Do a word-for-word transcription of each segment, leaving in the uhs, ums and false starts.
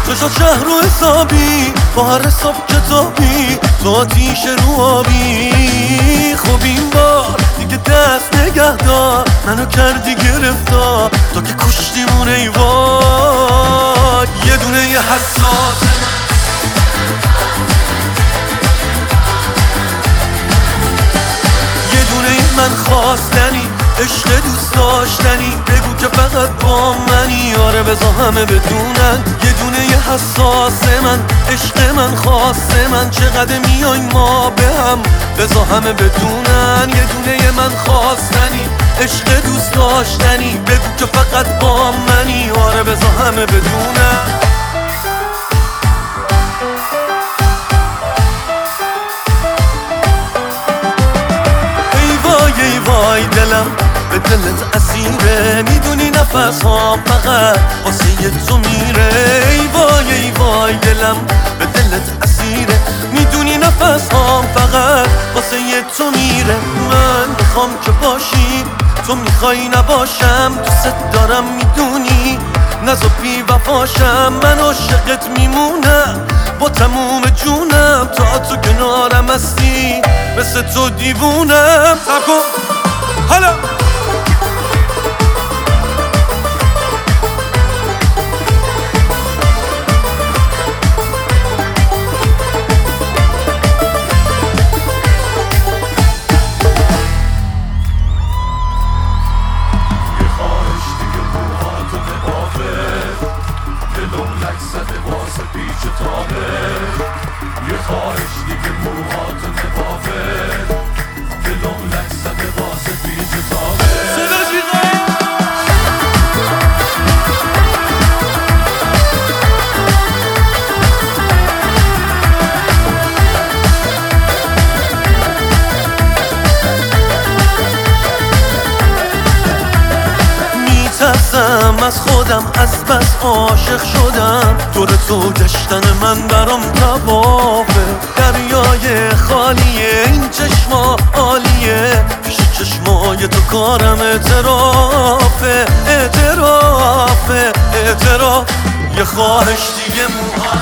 تو شهر و حسابی با هر حساب کتابی تو آتیش رو آبی. خب این بار دیگه دست نگه دار منو کردی گرفتار تو که کشتیمون ای وای. یه دونه یه حساس یه دونه من خواستنی عشق دوست داشتنی بگو که فقط با منی. آره بذار همه بدونن یه دونه یه حساس من عشق من خاصه من چقدر میایم ما به هم بذار همه بدونن یه دونه یه من خواستنی عشق دوست داشتنی بگو که فقط با منی. آره بذار همه بدونن. ای وای ای وای دلم به دلت اسیره میدونی نفس ها فقط واسه تو میره. ای وای ای وای دلم به دلت اسیره میدونی نفس ها فقط واسه تو میره. من میخوام که باشی تو میخوای نباشم دوست دارم میدونی نزا بی وفاشم من عاشقت میمونم با تموم جونم تا تو کنارم هستی مثل تو دیوونم. سب کن حالا یه خواهش دیگه موهاتو نبافه دلم لک زده واسه پیچ تابه. میترسم از خودم از بس عاشق شدم دور تو گشتن من برام توافه. دریای خالیه این چشما عالیه پیش چشمای تو کارم اعترافه اعترافه اعتراف. یه خواهش دیگه موها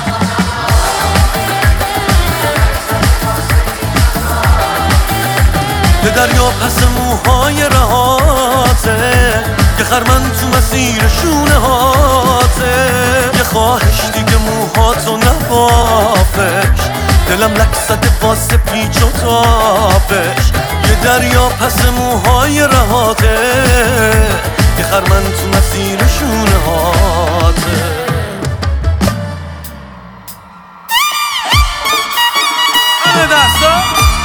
به دریا پس موهای رهاته یه خرمن تو مسیر شونه هاته. یه خواهش دیگه موهاتو نبافش دلم لک زده واسه پیچ و تابش. یه دریا پس موهای رهاته یه خرمن تو مسیر شونه هاته. همه دستا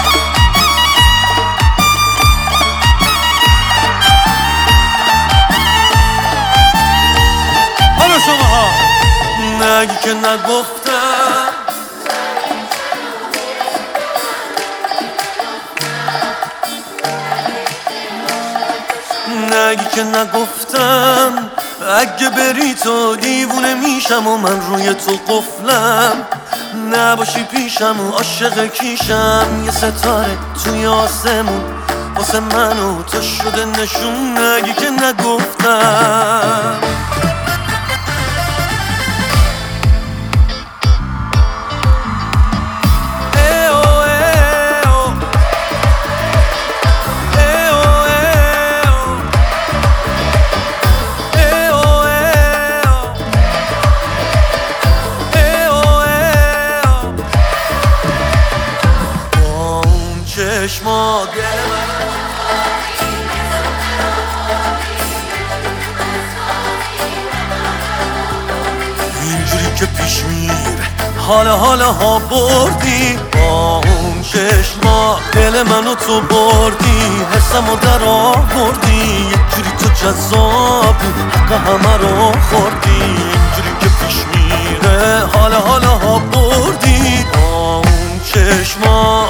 شماها نگی که نگفتم نگی که نگفتم اگه بری تو دیوونه میشم و من روی تو قفلم نباشی پیشم و عاشق کیشم. یه ستاره توی آسمون واسه من و تو شده نشون. نگی که نگفتم چشما اینجوری که پیش میره حالا حالا ها بردی با اون چشما دل منو تو بردی حسمو در آوردی یک جوری تو جذابی حق همه رو خوردی. اینجوری که پیش میره حالا حالا ها بردی با اون چشما.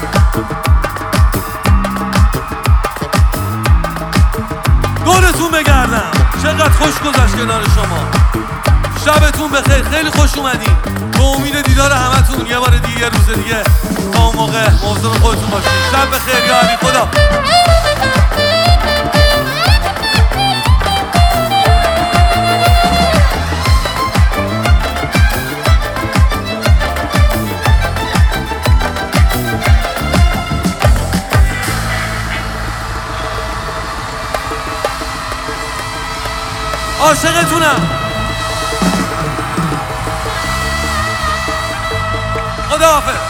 دورتون بگردم چقدر خوش گذشت کنار شما. شبتون بخیر خیلی خوش اومدین. به امید دیدار همتون یه بار دیگه یه روز دیگه تا اون موقع مواظب خودتون باشین. شب بخیر یا علی خدا. عاشقتونم. خداحافظ.